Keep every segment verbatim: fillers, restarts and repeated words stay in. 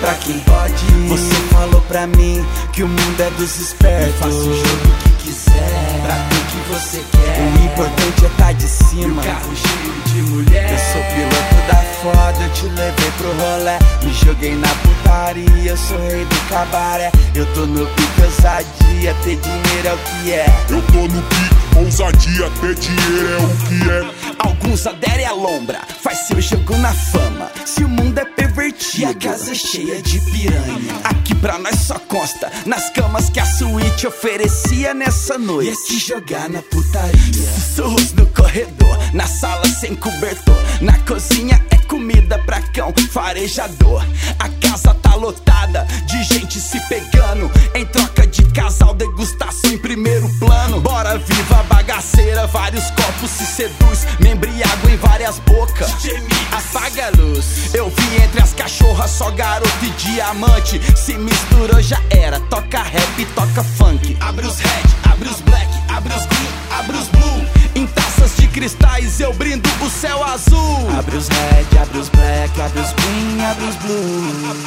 pra quem pode. Você falou pra mim que o mundo é dos espertos. Faça o jogo que quiser, pra ter o que você quer. O importante é tá de cima, e o carro cheio de mulher. Eu sou piloto da foda, eu te levei pro rolê. Me joguei na putaria, eu sou rei do cabaré. Eu tô no pique ousadia, ter dinheiro é o que é. Eu tô no pique ousadia, ter dinheiro é o que é. Alguns aderem à lombra, faz seu jogo na fama. Se o mundo é pervertido e a casa é cheia de piranha, aqui pra nós só consta nas camas que a suíte oferecia nessa noite. Ia te jogar na putaria, sussurros no corredor, na sala sem cobertor, na cozinha é comida pra cão farejador. A casa tá lotada de gente se pegando, em troca de casal, degustação em primeiro plano. Bora viva bagaceira, vários copos se seduz, me embriago em várias bocas. Apaga a luz, eu vi entre as cachorras só garoto e diamante. Se misturou já era, toca rap, toca funk. Abre os red, abre os black, abre os green, abre os blue. Em taças de cristais eu brindo o céu azul. Abre os red, abre os black, abre os green, abre os blue.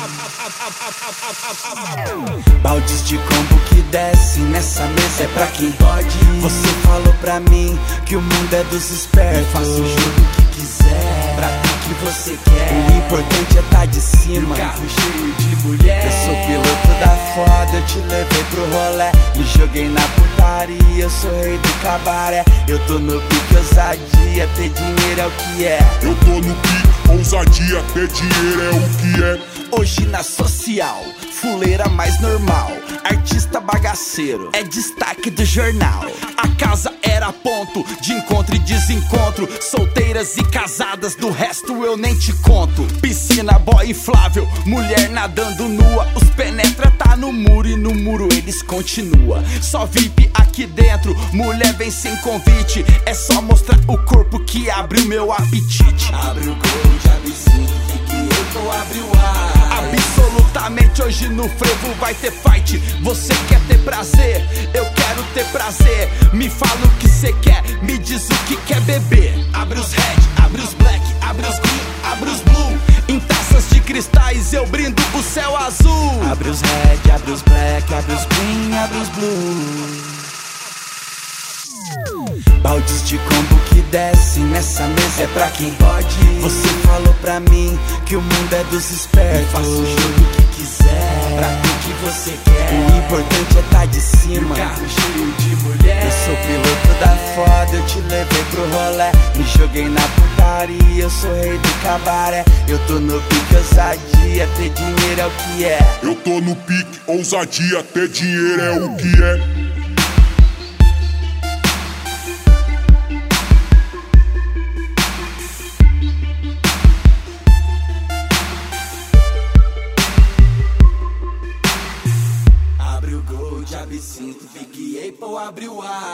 Baldes de combo que desce nessa mesa é pra quem pode. Você falou pra mim que o mundo é dos espertos. Faça o jogo que quiser, pra ter o que você quer. O importante é tá de cima, e o carro cheio de mulher. Eu sou piloto da foda, eu te levei pro rolê. Me joguei na putaria, eu sou rei do cabaré. Eu tô no pique ousadia, ter dinheiro é o que é. Eu tô no pique ousadia, ter dinheiro é o que é. Hoje na social, fuleira mais normal, artista bagaceiro é destaque do jornal. A casa era ponto de encontro e desencontro, solteiras e casadas, do resto eu nem te conto. Piscina, boy inflável, mulher nadando nua. Os penetra tá no muro e no muro eles continua. Só V I P aqui dentro, mulher vem sem convite. É só mostrar o corpo que abre o meu apetite. Abre o gold, abre sim, que eu tô abre o ar. Absolutamente hoje no frevo vai ter fight. Você quer ter prazer, eu quero ter prazer. Me fala o que cê quer, me diz o que quer beber. Abre os red, abre os black, abre os green, abre os blue. Em taças de cristais eu brindo o céu azul. Abre os red, abre os black, abre os green, abre os blue. Baldes de combo que desce nessa mesa é pra quem pode. Você falou pra mim que o mundo é dos espertos. Faça o jogo que quiser, pra ter o que você quer. O importante é tá de cima, e o carro cheio de mulher. Eu sou piloto da foda, eu te levei pro rolê. Me joguei na putaria, eu sou rei do cabaré. Eu tô no pique ousadia, ter dinheiro é o que é. Eu tô no pique ousadia, ter dinheiro é o que é. Abre o absinto, Big Apple abre o ar.